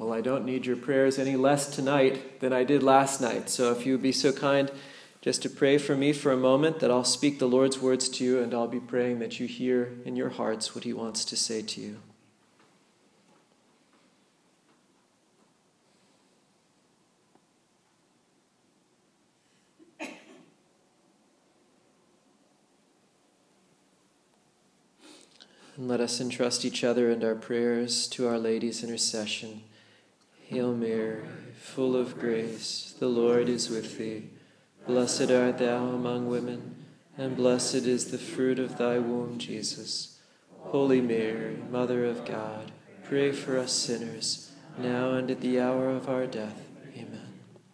Well, I don't need your prayers any less tonight than I did last night. So if you would be so kind just to pray for me for a moment, that I'll speak the Lord's words to you, and I'll be praying that you hear in your hearts what he wants to say to you. And let us entrust each other and our prayers to Our Lady's intercession. Hail Mary, full of grace, the Lord is with thee. Blessed art thou among women, and blessed is the fruit of thy womb, Jesus. Holy Mary, Mother of God, pray for us sinners, now and at the hour of our death. Amen.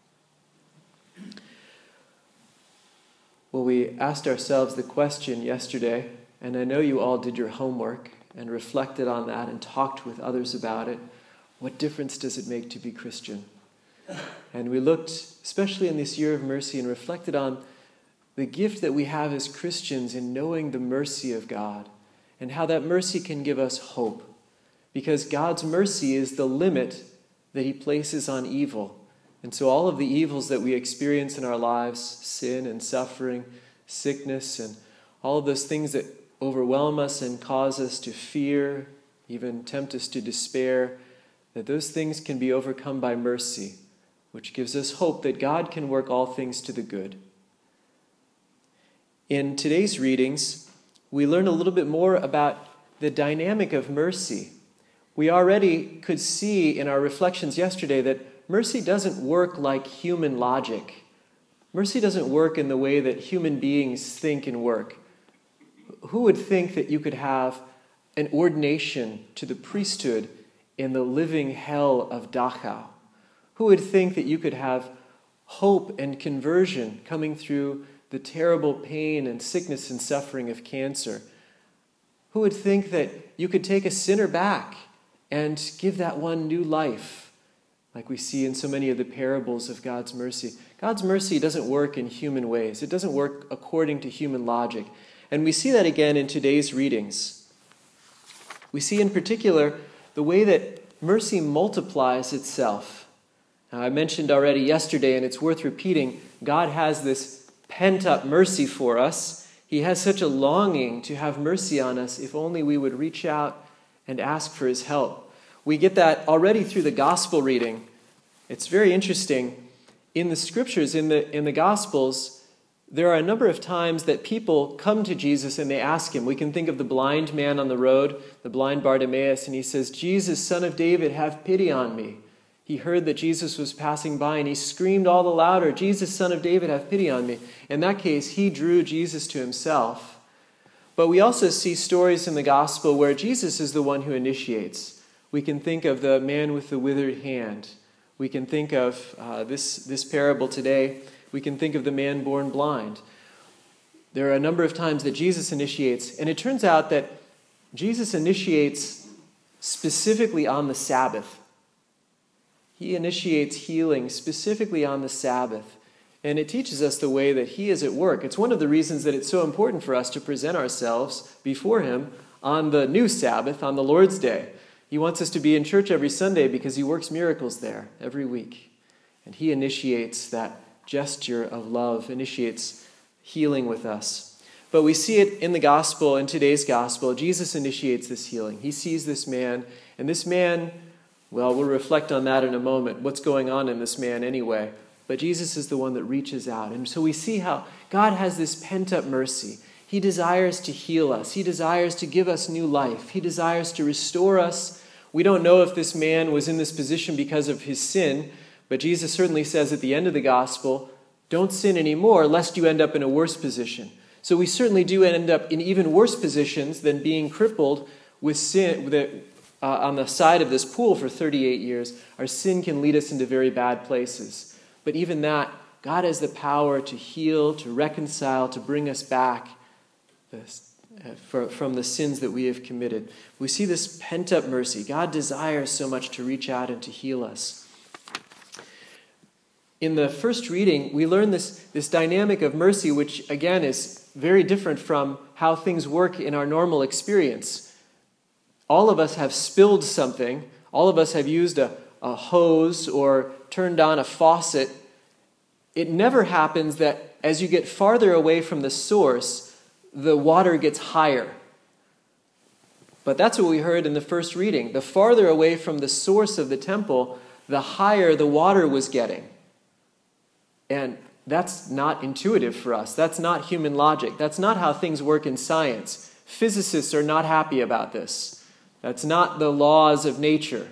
Well, we asked ourselves the question yesterday, and I know you all did your homework and reflected on that and talked with others about it. What difference does it make to be Christian? And we looked, especially in this year of mercy, and reflected on the gift that we have as Christians in knowing the mercy of God and how that mercy can give us hope. Because God's mercy is the limit that he places on evil. And so all of the evils that we experience in our lives, sin and suffering, sickness, and all of those things that overwhelm us and cause us to fear, even tempt us to despair, that those things can be overcome by mercy, which gives us hope that God can work all things to the good. In today's readings, we learn a little bit more about the dynamic of mercy. We already could see in our reflections yesterday that mercy doesn't work like human logic. Mercy doesn't work in the way that human beings think and work. Who would think that you could have an ordination to the priesthood in the living hell of Dachau? Who would think that you could have hope and conversion coming through the terrible pain and sickness and suffering of cancer? Who would think that you could take a sinner back and give that one new life, like we see in so many of the parables of God's mercy? God's mercy doesn't work in human ways. It doesn't work according to human logic. And we see that again in today's readings. We see in particular the way that mercy multiplies itself. Now, I mentioned already yesterday, and it's worth repeating, God has this pent-up mercy for us. He has such a longing to have mercy on us if only we would reach out and ask for his help. We get that already through the gospel reading. It's very interesting. In the scriptures, in the gospels, there are a number of times that people come to Jesus and they ask him. We can think of the blind man on the road, the blind Bartimaeus, and he says, "Jesus, Son of David, have pity on me." He heard that Jesus was passing by and he screamed all the louder, "Jesus, Son of David, have pity on me." In that case, he drew Jesus to himself. But we also see stories in the gospel where Jesus is the one who initiates. We can think of the man with the withered hand. We can think of this parable today. We can think of the man born blind. There are a number of times that Jesus initiates, and it turns out that Jesus initiates specifically on the Sabbath. He initiates healing specifically on the Sabbath, and it teaches us the way that he is at work. It's one of the reasons that it's so important for us to present ourselves before him on the new Sabbath, on the Lord's Day. He wants us to be in church every Sunday because he works miracles there every week, and he initiates that gesture of love, initiates healing with us. But we see it in the gospel, in today's gospel. Jesus initiates this healing. He sees this man, and this man, well, we'll reflect on that in a moment. What's going on in this man anyway? But Jesus is the one that reaches out. And so we see how God has this pent-up mercy. He desires to heal us. He desires to give us new life. He desires to restore us. We don't know if this man was in this position because of his sin, but Jesus certainly says at the end of the gospel, don't sin anymore lest you end up in a worse position. So we certainly do end up in even worse positions than being crippled with sin on the side of this pool for 38 years. Our sin can lead us into very bad places. But even that, God has the power to heal, to reconcile, to bring us back from the sins that we have committed. We see this pent-up mercy. God desires so much to reach out and to heal us. In the first reading, we learn this dynamic of mercy, which again is very different from how things work in our normal experience. All of us have spilled something. All of us have used a a hose or turned on a faucet, it never happens that as you get farther away from the source, the water gets higher. But that's what we heard in the first reading. The farther away from the source of the temple, the higher the water was getting. And that's not intuitive for us. That's not human logic. That's not how things work in science. Physicists are not happy about this. That's not the laws of nature.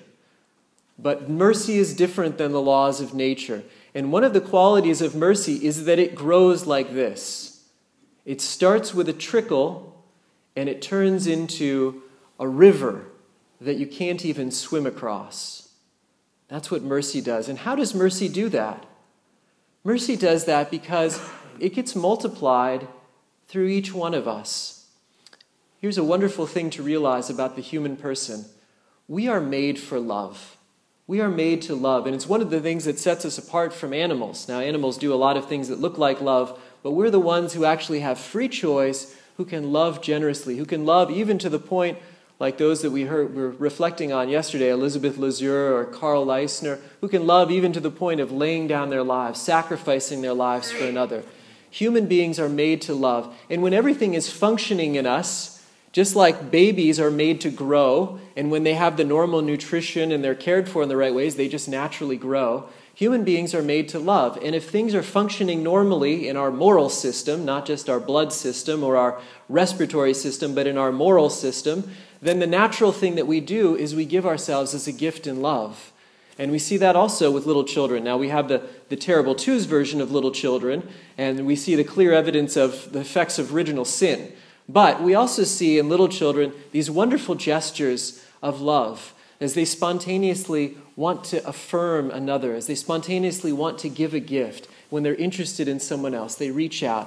But mercy is different than the laws of nature. And one of the qualities of mercy is that it grows like this. It starts with a trickle, and it turns into a river that you can't even swim across. That's what mercy does. And how does mercy do that? Mercy does that because it gets multiplied through each one of us. Here's a wonderful thing to realize about the human person. We are made for love. We are made to love, and it's one of the things that sets us apart from animals. Now, animals do a lot of things that look like love, but we're the ones who actually have free choice, who can love generously, who can love even to the point like those that we were reflecting on yesterday, Elizabeth Lazure or Carl Leisner, who can love even to the point of laying down their lives, sacrificing their lives for another. Human beings are made to love, and when everything is functioning in us, just like babies are made to grow, and when they have the normal nutrition and they're cared for in the right ways, they just naturally grow. Human beings are made to love. And if things are functioning normally in our moral system, not just our blood system or our respiratory system, but in our moral system, then the natural thing that we do is we give ourselves as a gift in love. And we see that also with little children. Now we have the Terrible Twos version of little children, and we see the clear evidence of the effects of original sin. But we also see in little children these wonderful gestures of love as they spontaneously want to affirm another, as they spontaneously want to give a gift. When they're interested in someone else, they reach out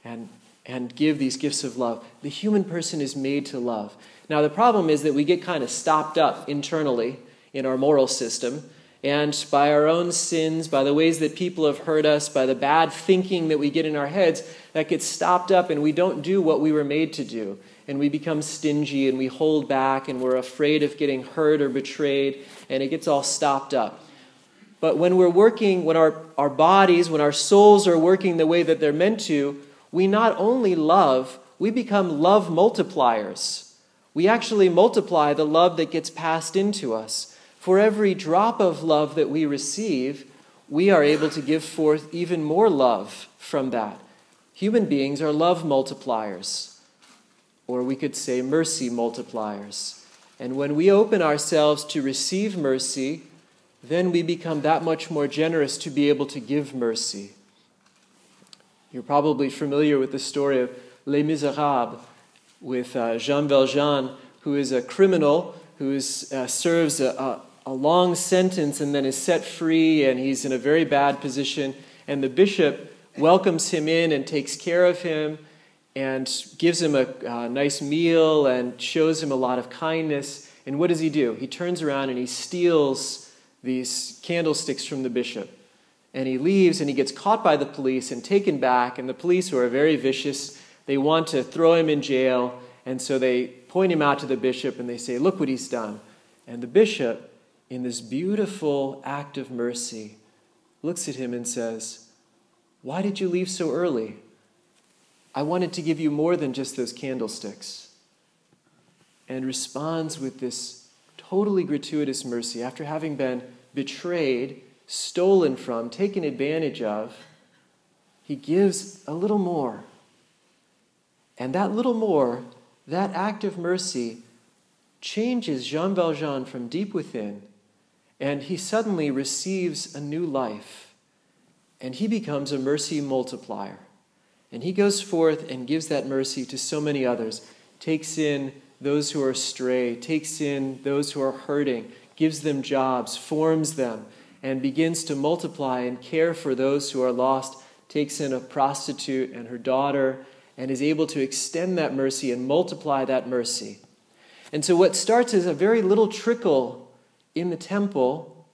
and give these gifts of love. The human person is made to love. Now the problem is that we get kind of stopped up internally in our moral system, and by our own sins, by the ways that people have hurt us, by the bad thinking that we get in our heads, that gets stopped up and we don't do what we were made to do. And we become stingy and we hold back and we're afraid of getting hurt or betrayed, and it gets all stopped up. But when we're working, when our bodies, when our souls are working the way that they're meant to, we not only love, we become love multipliers. We actually multiply the love that gets passed into us. For every drop of love that we receive, we are able to give forth even more love from that. Human beings are love multipliers, or we could say mercy multipliers. And when we open ourselves to receive mercy, then we become that much more generous to be able to give mercy. You're probably familiar with the story of Les Miserables with Jean Valjean, who is a criminal who serves a long sentence and then is set free, and he's in a very bad position. And the bishop welcomes him in and takes care of him and gives him a nice meal and shows him a lot of kindness. And what does he do? He turns around and he steals these candlesticks from the bishop. And he leaves and he gets caught by the police and taken back. And the police, who are very vicious, they want to throw him in jail. And so they point him out to the bishop and they say, "Look what he's done." And the bishop, in this beautiful act of mercy, looks at him and says, "Why did you leave so early? I wanted to give you more than just those candlesticks." And responds with this totally gratuitous mercy. After having been betrayed, stolen from, taken advantage of, he gives a little more. And that little more, that act of mercy, changes Jean Valjean from deep within, and he suddenly receives a new life, and he becomes a mercy multiplier. And he goes forth and gives that mercy to so many others, takes in those who are astray, takes in those who are hurting, gives them jobs, forms them, and begins to multiply and care for those who are lost, takes in a prostitute and her daughter, and is able to extend that mercy and multiply that mercy. And so what starts as a very little trickle in the temple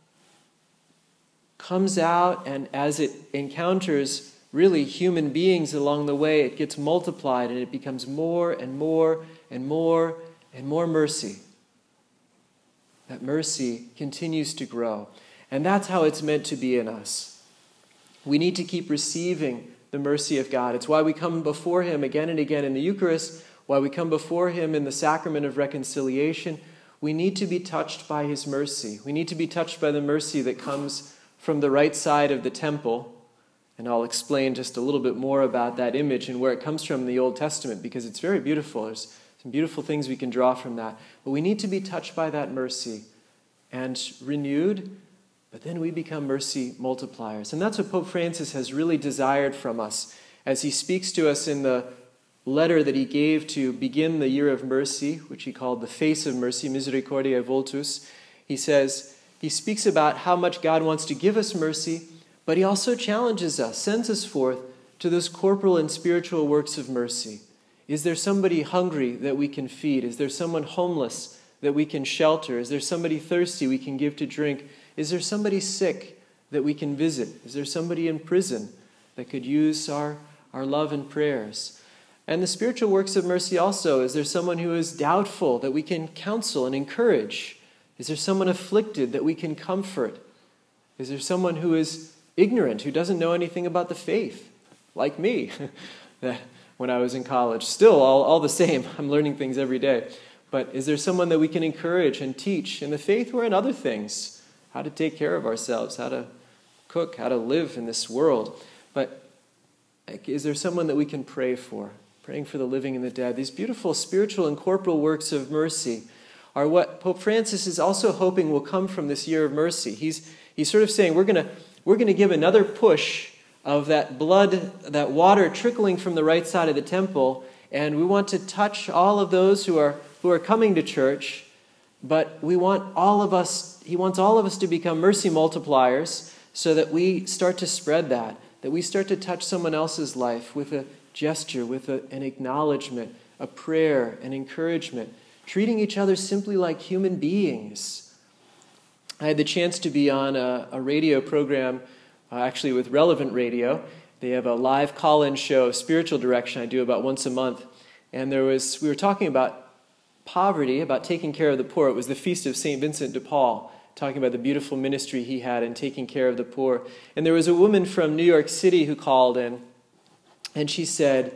comes out, and as it encounters really human beings along the way, it gets multiplied and it becomes more and more and more and more mercy. that mercy continues to grow. And that's how it's meant to be in us. We need to keep receiving the mercy of God. It's why we come before him again and again in the Eucharist, why we come before him in the sacrament of reconciliation. We need to be touched by his mercy. We need to be touched by the mercy that comes from the right side of the temple. And I'll explain just a little bit more about that image and where it comes from in the Old Testament, because it's very beautiful. There's some beautiful things we can draw from that. But we need to be touched by that mercy and renewed, but then we become mercy multipliers. And that's what Pope Francis has really desired from us as he speaks to us in the letter that he gave to begin the year of mercy, which he called the face of mercy, Misericordiae Vultus. He speaks about how much God wants to give us mercy, but he also challenges us, sends us forth to those corporal and spiritual works of mercy. Is there somebody hungry that we can feed? Is there someone homeless that we can shelter? Is there somebody thirsty we can give to drink? Is there somebody sick that we can visit? Is there somebody in prison that could use our love and prayers? And the spiritual works of mercy also, is there someone who is doubtful that we can counsel and encourage? Is there someone afflicted that we can comfort? Is there someone who is ignorant, who doesn't know anything about the faith, like me, when I was in college? Still, all the same, I'm learning things every day. But is there someone that we can encourage and teach in the faith or in other things? How to take care of ourselves, how to cook, how to live in this world. But is there someone that we can pray for? Praying for the living and the dead. These beautiful spiritual and corporal works of mercy are what Pope Francis is also hoping will come from this year of mercy. He's sort of saying we're going to give another push of that blood, that water trickling from the right side of the temple, and we want to touch all of those who are coming to church, but he wants all of us to become mercy multipliers so that we start to spread that we start to touch someone else's life with a gesture, with an acknowledgement, a prayer, an encouragement, treating each other simply like human beings. I had the chance to be on a radio program, actually with Relevant Radio. They have a live call-in show, Spiritual Direction, I do about once a month. And we were talking about poverty, about taking care of the poor. It was the feast of St. Vincent de Paul, talking about the beautiful ministry he had in taking care of the poor. And there was a woman from New York City who called in, and she said,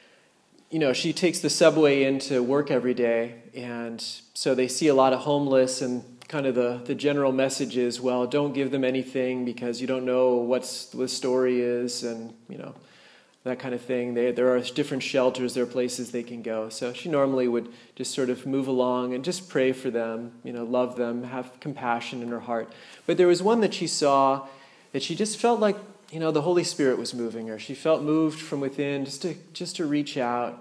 she takes the subway into work every day, and so they see a lot of homeless, and kind of the general message is, well, don't give them anything because you don't know what the story is, and, that kind of thing. There are different shelters, there are places they can go. So she normally would just sort of move along and just pray for them, love them, have compassion in her heart. But there was one that she saw that she just felt like, the Holy Spirit was moving her. She felt moved from within just to reach out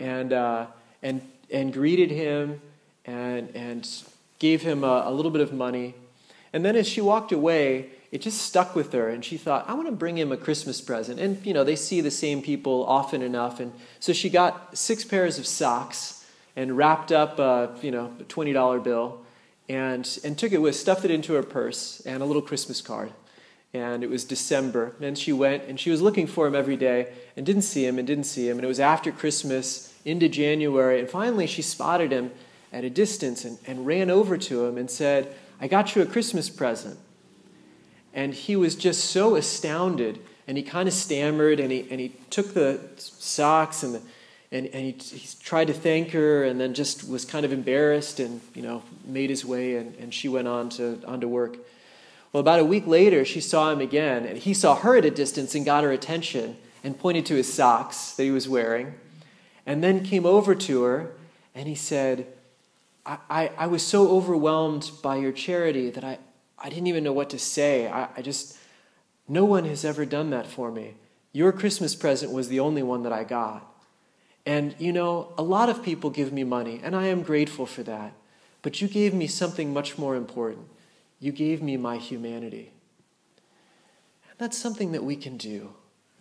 and greeted him and gave him a little bit of money. And then as she walked away, it just stuck with her, and she thought, I want to bring him a Christmas present. And, they see the same people often enough. And so she got 6 pairs of socks and wrapped up a $20 bill and stuffed it into her purse and a little Christmas card. And it was December, and she went, and she was looking for him every day and didn't see him. And it was after Christmas into January, and finally she spotted him at a distance and ran over to him and said, I got you a Christmas present. And he was just so astounded, and he kind of stammered, and he took the socks and he tried to thank her, and then just was kind of embarrassed and made his way, and she went on to work. Well, about a week later, she saw him again, and he saw her at a distance and got her attention and pointed to his socks that he was wearing, and then came over to her, and he said, I was so overwhelmed by your charity that I didn't even know what to say. No one has ever done that for me. Your Christmas present was the only one that I got. And, a lot of people give me money, and I am grateful for that. But you gave me something much more important. You gave me my humanity. And that's something that we can do.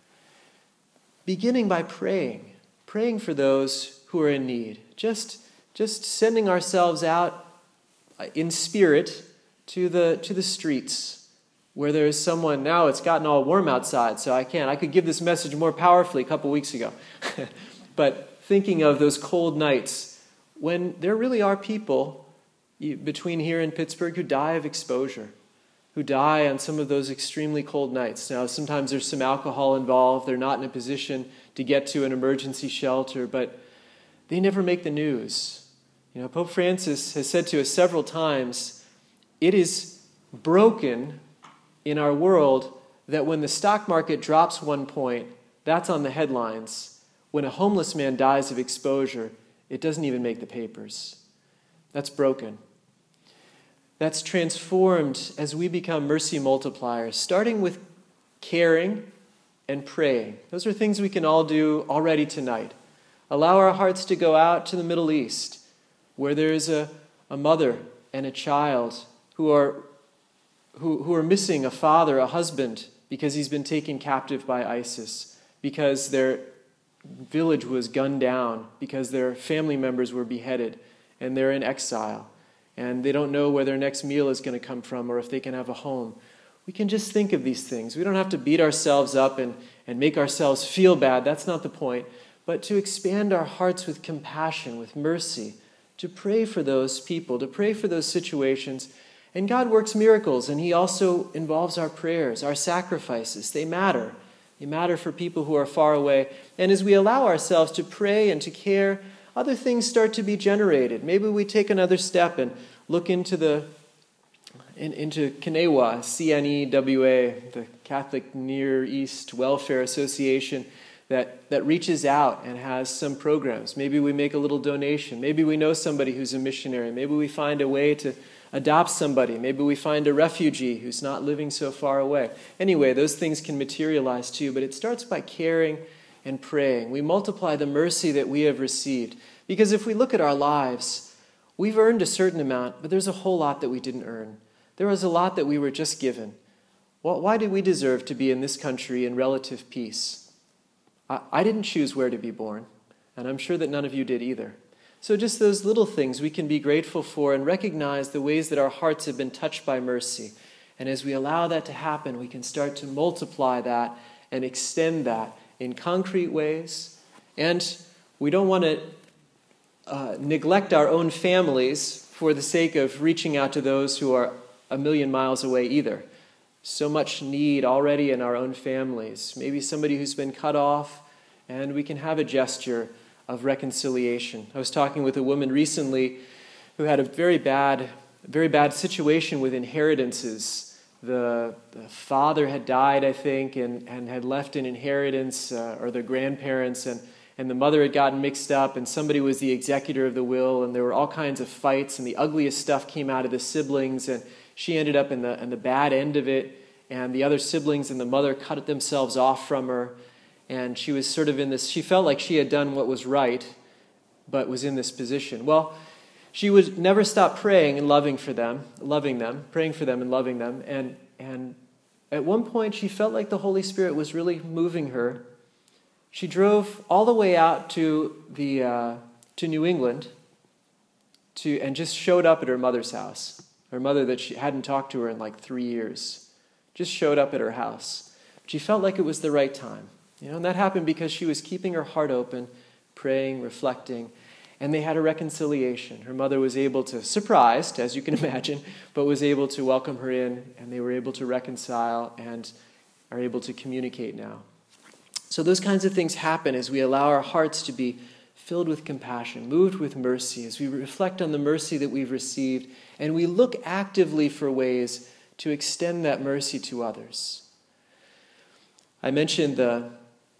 Beginning by praying for those who are in need. Just sending ourselves out in spirit to the streets where there is someone. Now it's gotten all warm outside, so I could give this message more powerfully a couple weeks ago. But thinking of those cold nights when there really are people between here and Pittsburgh who die of exposure, who die on some of those extremely cold nights. Now, sometimes there's some alcohol involved. They're not in a position to get to an emergency shelter, but they never make the news. Pope Francis has said to us several times, it is broken in our world that when the stock market drops 1 point, that's on the headlines. When a homeless man dies of exposure, it doesn't even make the papers. That's broken. That's transformed as we become mercy multipliers, starting with caring and praying. Those are things we can all do already tonight. Allow our hearts to go out to the Middle East, where there is a mother and a child who are missing a father, a husband, because he's been taken captive by ISIS, because their village was gunned down, because their family members were beheaded, and they're in exile, and they don't know where their next meal is going to come from or if they can have a home. We can just think of these things. We don't have to beat ourselves up and make ourselves feel bad. That's not the point. But to expand our hearts with compassion, with mercy, to pray for those people, to pray for those situations. And God works miracles, and He also involves our prayers, our sacrifices. They matter. They matter for people who are far away. And as we allow ourselves to pray and to care, other things start to be generated. Maybe we take another step and look into CNEWA, C-N-E-W-A, the Catholic Near East Welfare Association, that reaches out and has some programs. Maybe we make a little donation. Maybe we know somebody who's a missionary. Maybe we find a way to adopt somebody. Maybe we find a refugee who's not living so far away. Anyway, those things can materialize too, but it starts by caring and praying. We multiply the mercy that we have received. Because if we look at our lives, we've earned a certain amount, but there's a whole lot that we didn't earn. There was a lot that we were just given. Well, why did we deserve to be in this country in relative peace? I didn't choose where to be born, and I'm sure that none of you did either. So just those little things we can be grateful for and recognize the ways that our hearts have been touched by mercy. And as we allow that to happen, we can start to multiply that and extend that in concrete ways. And we don't want to neglect our own families for the sake of reaching out to those who are a million miles away either. So much need already in our own families. Maybe somebody who's been cut off, and we can have a gesture of reconciliation. I was talking with a woman recently who had a very bad situation with inheritances. The father had died, I think, and had left an inheritance, or their grandparents, and the mother had gotten mixed up, and somebody was the executor of the will, and there were all kinds of fights, and the ugliest stuff came out of the siblings, and she ended up in the bad end of it, and the other siblings and the mother cut themselves off from her, and she was sort of in this, she felt like she had done what was right, but was in this position. Well, she would never stop praying and loving them, praying for them and loving them, and at one point she felt like the Holy Spirit was really moving her. She drove all the way out to New England and just showed up at her mother's house. Her mother that she hadn't talked to her in like 3 years, just showed up at her house. She felt like it was the right time. And that happened because she was keeping her heart open, praying, reflecting, and they had a reconciliation. Her mother was able to, surprised, as you can imagine, but was able to welcome her in, and they were able to reconcile and are able to communicate now. So those kinds of things happen as we allow our hearts to be filled with compassion, moved with mercy, as we reflect on the mercy that we've received, and we look actively for ways to extend that mercy to others. I mentioned the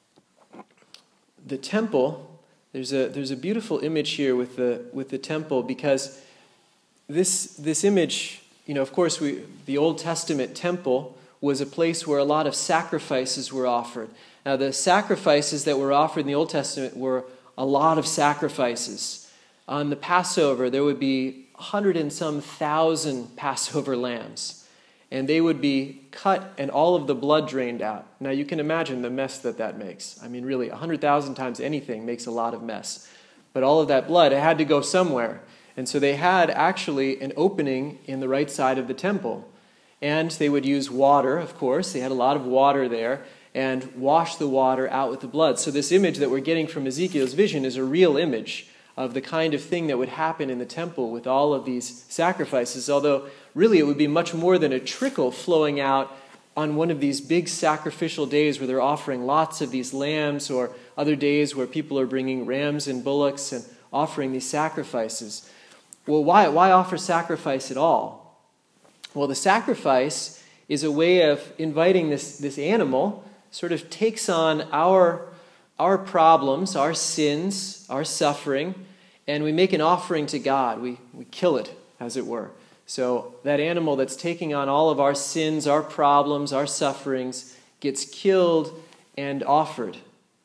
temple. There's a beautiful image here with the temple, because this image, of course, the Old Testament temple was a place where a lot of sacrifices were offered. Now, the sacrifices that were offered in the Old Testament were a lot of sacrifices. On the Passover, there would be 100 and some thousand Passover lambs, and they would be cut and all of the blood drained out. Now, you can imagine the mess that makes. I mean, really, 100,000 times anything makes a lot of mess. But all of that blood, it had to go somewhere. And so they had actually an opening in the right side of the temple. And they would use water, of course. They had a lot of water there, and wash the water out with the blood. So this image that we're getting from Ezekiel's vision is a real image of the kind of thing that would happen in the temple with all of these sacrifices, although really it would be much more than a trickle flowing out on one of these big sacrificial days where they're offering lots of these lambs, or other days where people are bringing rams and bullocks and offering these sacrifices. Well, why offer sacrifice at all? Well, the sacrifice is a way of inviting this animal, sort of takes on our problems, our sins, our suffering, and we make an offering to God. We kill it, as it were. So that animal that's taking on all of our sins, our problems, our sufferings, gets killed and offered.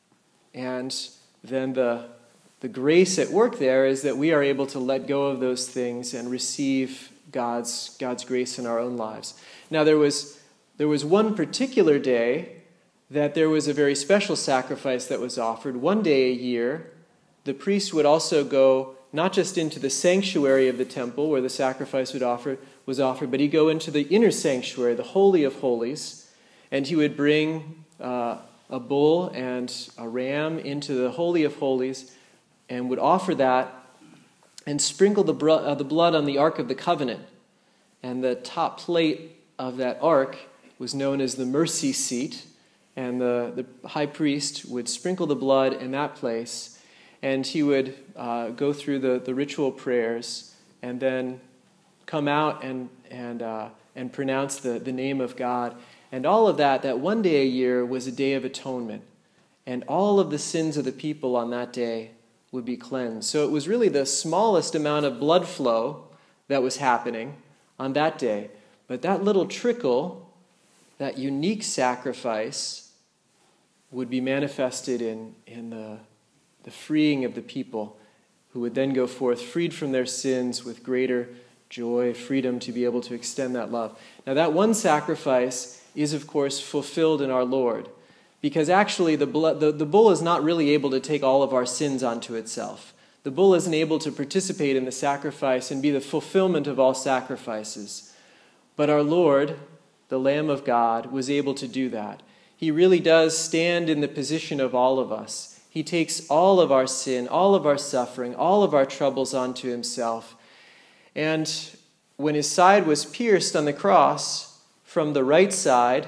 And then the grace at work there is that we are able to let go of those things and receive God's grace in our own lives. Now there was one particular day that there was a very special sacrifice that was offered. One day a year, the priest would also go not just into the sanctuary of the temple where the sacrifice was offered, but he'd go into the inner sanctuary, the Holy of Holies, and he would bring a bull and a ram into the Holy of Holies and would offer that and sprinkle the blood on the Ark of the Covenant. And the top plate of that ark was known as the mercy seat, and the high priest would sprinkle the blood in that place, and he would go through the ritual prayers and then come out and pronounce the name of God. And all of that one day a year was a day of atonement. And all of the sins of the people on that day would be cleansed. So it was really the smallest amount of blood flow that was happening on that day. But that little trickle, that unique sacrifice, would be manifested in the freeing of the people, who would then go forth freed from their sins with greater joy, freedom to be able to extend that love. Now that one sacrifice is, of course, fulfilled in our Lord, because actually the bull is not really able to take all of our sins onto itself. The bull isn't able to participate in the sacrifice and be the fulfillment of all sacrifices. But our Lord, the Lamb of God, was able to do that. He really does stand in the position of all of us. He takes all of our sin, all of our suffering, all of our troubles onto himself. And when his side was pierced on the cross, from the right side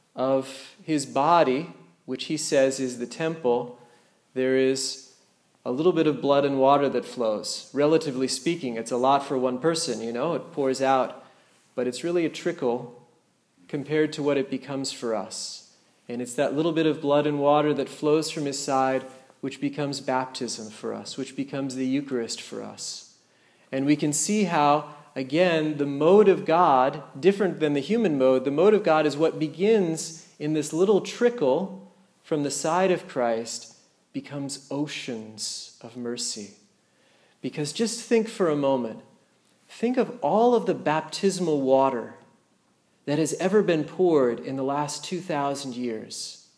of his body, which he says is the temple, there is a little bit of blood and water that flows. Relatively speaking, it's a lot for one person, it pours out. But it's really a trickle compared to what it becomes for us. And it's that little bit of blood and water that flows from his side which becomes baptism for us, which becomes the Eucharist for us. And we can see how, again, the mode of God, different than the human mode, the mode of God is what begins in this little trickle from the side of Christ, becomes oceans of mercy. Because just think for a moment, think of all of the baptismal water that has ever been poured in the last 2,000 years.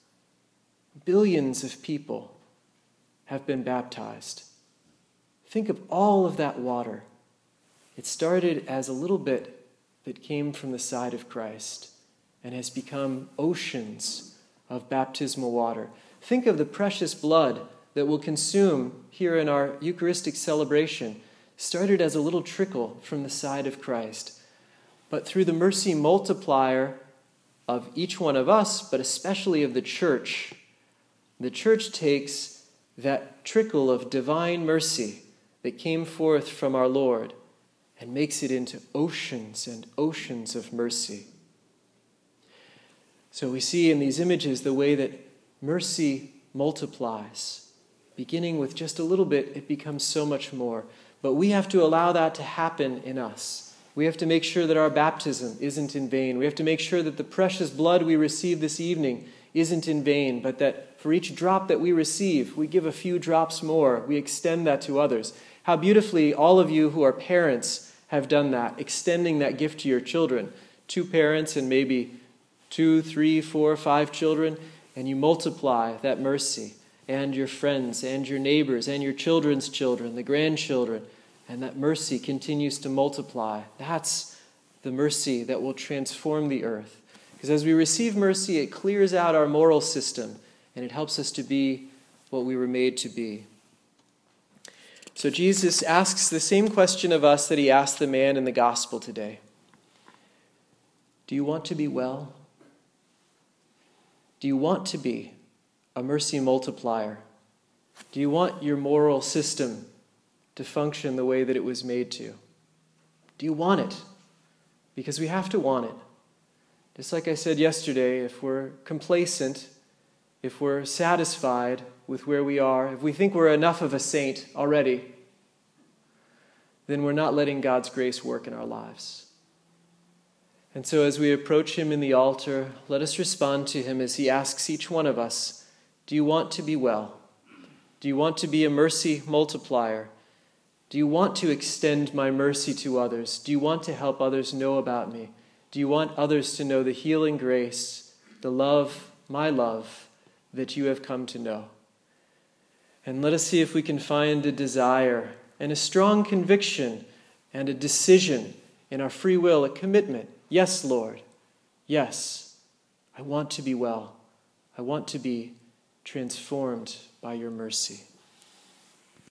Billions of people have been baptized. Think of all of that water. It started as a little bit that came from the side of Christ and has become oceans of baptismal water. Think of the precious blood that we'll consume here in our Eucharistic celebration. Started as a little trickle from the side of Christ. But through the mercy multiplier of each one of us, but especially of the church takes that trickle of divine mercy that came forth from our Lord and makes it into oceans and oceans of mercy. So we see in these images the way that mercy multiplies. Beginning with just a little bit, it becomes so much more. But we have to allow that to happen in us. We have to make sure that our baptism isn't in vain. We have to make sure that the precious blood we receive this evening isn't in vain, but that for each drop that we receive, we give a few drops more. We extend that to others. How beautifully all of you who are parents have done that, extending that gift to your children. 2 parents and maybe 2, 3, 4, 5 children, and you multiply that mercy, and your friends and your neighbors and your children's children, the grandchildren, and that mercy continues to multiply. That's the mercy that will transform the earth. Because as we receive mercy, it clears out our moral system, and it helps us to be what we were made to be. So Jesus asks the same question of us that he asked the man in the gospel today. Do you want to be well? Do you want to be a mercy multiplier? Do you want your moral system to function the way that it was made to? Do you want it? Because we have to want it. Just like I said yesterday, if we're complacent, if we're satisfied with where we are, if we think we're enough of a saint already, then we're not letting God's grace work in our lives. And so as we approach him in the altar, let us respond to him as he asks each one of us, do you want to be well? Do you want to be a mercy multiplier? Do you want to extend my mercy to others? Do you want to help others know about me? Do you want others to know the healing grace, the love, my love, that you have come to know? And let us see if we can find a desire and a strong conviction and a decision in our free will, a commitment. Yes, Lord. Yes, I want to be well. I want to be transformed by your mercy.